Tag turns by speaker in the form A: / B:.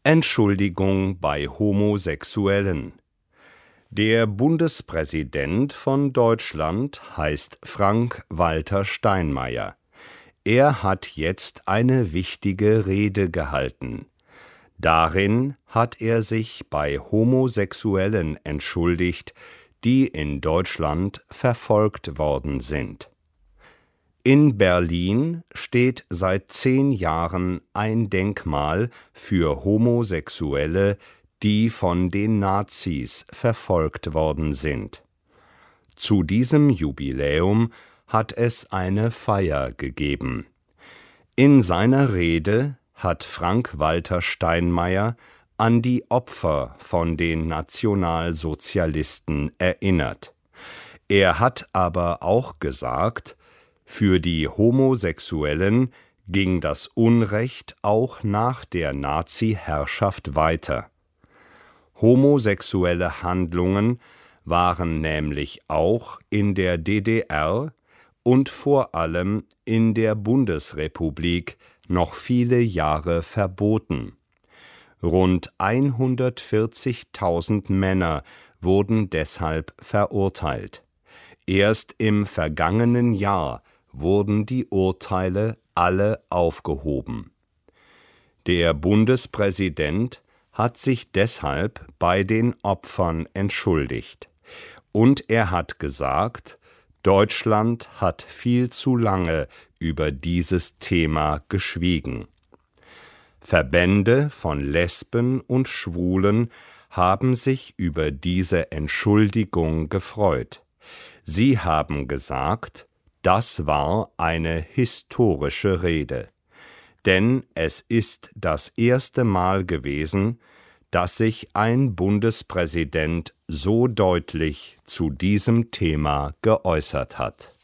A: Entschuldigung bei Homosexuellen. Der Bundespräsident von Deutschland heißt Frank-Walter Steinmeier. Er hat jetzt eine wichtige Rede gehalten. Darin hat er sich bei Homosexuellen entschuldigt, die in Deutschland verfolgt worden sind. In Berlin steht seit 10 Jahren ein Denkmal für Homosexuelle, die von den Nazis verfolgt worden sind. Zu diesem Jubiläum hat es eine Feier gegeben. In seiner Rede hat Frank-Walter Steinmeier an die Opfer von den Nationalsozialisten erinnert. Er hat aber auch gesagt, für die Homosexuellen ging das Unrecht auch nach der Nazi-Herrschaft weiter. Homosexuelle Handlungen waren nämlich auch in der DDR und vor allem in der Bundesrepublik noch viele Jahre verboten. Rund 140.000 Männer wurden deshalb verurteilt. Erst im vergangenen Jahr wurden die Urteile alle aufgehoben. Der Bundespräsident hat sich deshalb bei den Opfern entschuldigt. Und er hat gesagt, Deutschland hat viel zu lange über dieses Thema geschwiegen. Verbände von Lesben und Schwulen haben sich über diese Entschuldigung gefreut. Sie haben gesagt, das war eine historische Rede. Denn es ist das erste Mal gewesen, dass sich ein Bundespräsident so deutlich zu diesem Thema geäußert hat.